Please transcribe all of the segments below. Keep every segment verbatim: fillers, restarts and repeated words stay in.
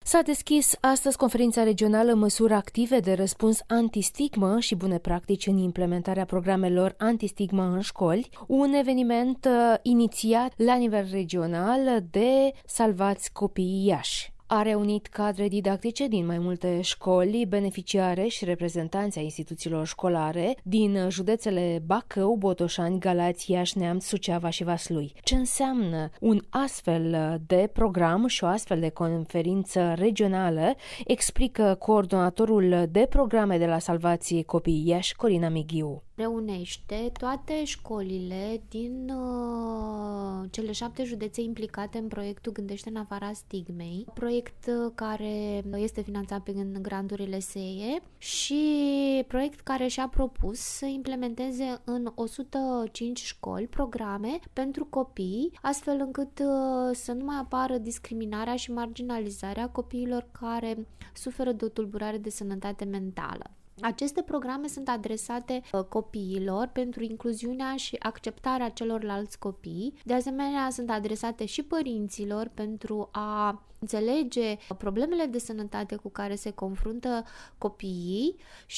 S-a deschis astăzi conferința regională Măsuri active de răspuns antistigmă și bune practici în implementarea programelor antistigmă în școli, un eveniment uh, inițiat la nivel regional de Salvați Copiii Iași. A reunit cadre didactice din mai multe școli, beneficiare și reprezentanți ai instituțiilor școlare din județele Bacău, Botoșani, Galați, Iași, Neamț, Suceava și Vaslui. Ce înseamnă un astfel de program și o astfel de conferință regională, explică coordonatorul de programe de la Salvați Copiii Iași, Corina Mighiu. Reunește toate școlile din uh, cele șapte județe implicate în proiectul Gândește în afara stigmei, proiect care este finanțat prin granturile S E E și proiect care și-a propus să implementeze în o sută cinci școli programe pentru copii, astfel încât uh, să nu mai apară discriminarea și marginalizarea copiilor care suferă de o tulburare de sănătate mentală. Aceste programe sunt adresate copiilor pentru incluziunea și acceptarea celorlalți copii. De asemenea, sunt adresate și părinților pentru a înțelege problemele de sănătate cu care se confruntă copiii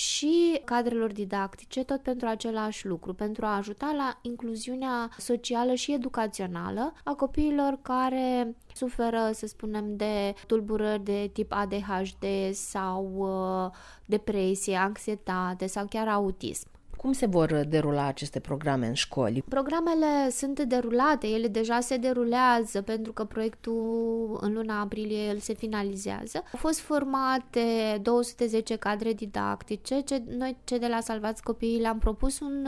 și cadrelor didactice, tot pentru același lucru, pentru a ajuta la incluziunea socială și educațională a copiilor care suferă, să spunem, de tulburări de tip A D H D sau uh, depresie, anxietate sau chiar autism. Cum se vor derula aceste programe în școli? Programele sunt derulate, ele deja se derulează pentru că proiectul în luna aprilie el se finalizează. Au fost formate două sute zece cadre didactice. Ce, noi, cei de la Salvați Copiii, le-am propus un,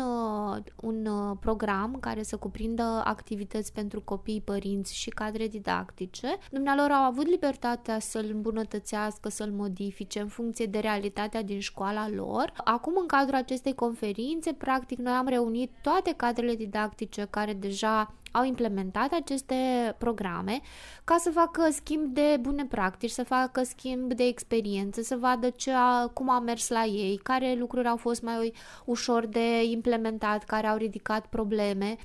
un program care să cuprindă activități pentru copii, părinți și cadre didactice. Dumnealor au avut libertatea să-l îmbunătățească, să-l modifice în funcție de realitatea din școala lor. Acum, în cadrul acestei conferințe, practic, noi am reunit toate cadrele didactice care deja au implementat aceste programe ca să facă schimb de bune practici, să facă schimb de experiență, să vadă ce a, cum a mers la ei, care lucruri au fost mai ușor de implementat, care au ridicat probleme.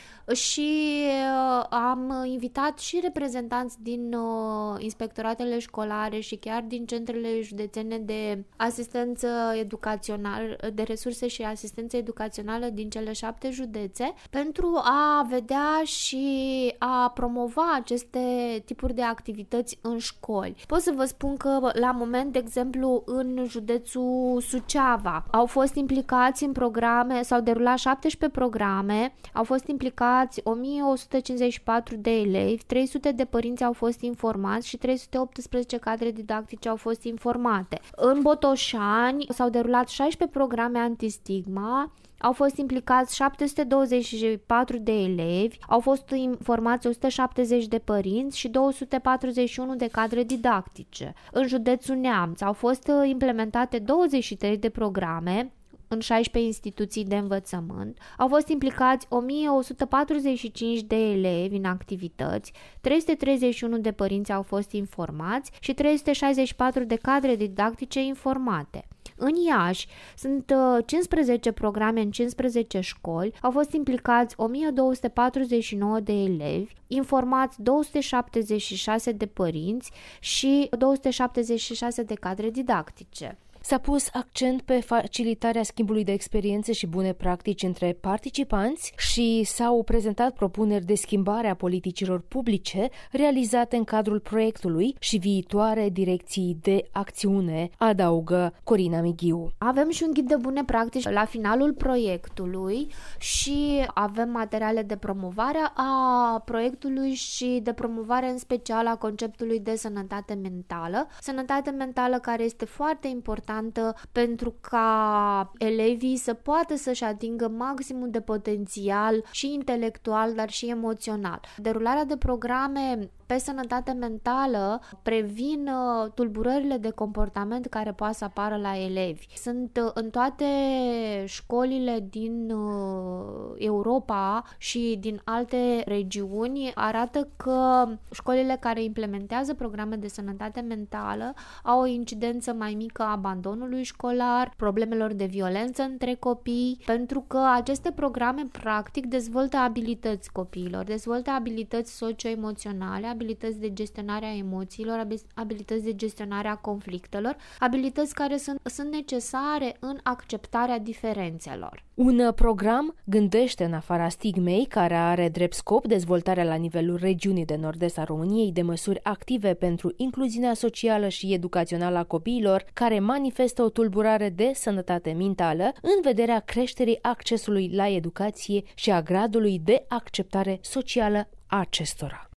Și uh, am invitat și reprezentanți din uh, inspectoratele școlare și chiar din centrele județene de asistență educațională, de resurse și asistență educațională din cele șapte județe, pentru a vedea și a promova aceste tipuri de activități în școli. Pot să vă spun că la moment, de exemplu, în județul Suceava au fost implicați în programe, s-au derulat șaptesprezece programe, au fost implicați o mie o sută cincizeci și patru de elevi, trei sute de părinți au fost informați și trei sute optsprezece cadre didactice au fost informate. În Botoșani s-au derulat șaisprezece programe antistigma, au fost implicați șapte sute douăzeci și patru de elevi, au fost informați o sută șaptezeci de părinți și două sute patruzeci și unu de cadre didactice. În județul Neamț au fost implementate douăzeci și trei de programe în șaisprezece instituții de învățământ, au fost implicați o mie o sută patruzeci și cinci de elevi în activități, trei sute treizeci și unu de părinți au fost informați și trei sute șaizeci și patru de cadre didactice informate. În Iași sunt cincisprezece programe în cincisprezece școli, au fost implicați o mie două sute patruzeci și nouă de elevi, informați două sute șaptezeci și șase de părinți și două sute șaptezeci și șase de cadre didactice. S-a pus accent pe facilitarea schimbului de experiențe și bune practici între participanți și s-au prezentat propuneri de schimbare a politicilor publice realizate în cadrul proiectului și viitoare direcții de acțiune, adaugă Corina Mighiu. Avem și un ghid de bune practici la finalul proiectului și avem materiale de promovare a proiectului și de promovare în special a conceptului de sănătate mentală. Sănătate mentală care este foarte importantă pentru ca elevii să poată să-și atingă maximul de potențial și intelectual, dar și emoțional. Derularea de programe pe sănătate mentală previn tulburările de comportament care poate să apară la elevi. Sunt în toate școlile din Europa și din alte regiuni, arată că școlile care implementează programe de sănătate mentală au o incidență mai mică a abandonului abandonului școlar, problemelor de violență între copii, pentru că aceste programe practic dezvoltă abilități copiilor, dezvoltă abilități socio-emoționale, abilități de gestionare a emoțiilor, abilități de gestionare a conflictelor, abilități care sunt, sunt necesare în acceptarea diferențelor. Un program gândește în afara stigmei, care are drept scop dezvoltarea la nivelul regiunii de nord-est a României de măsuri active pentru incluziunea socială și educațională a copiilor care manifestă o tulburare de sănătate mentală în vederea creșterii accesului la educație și a gradului de acceptare socială a acestora.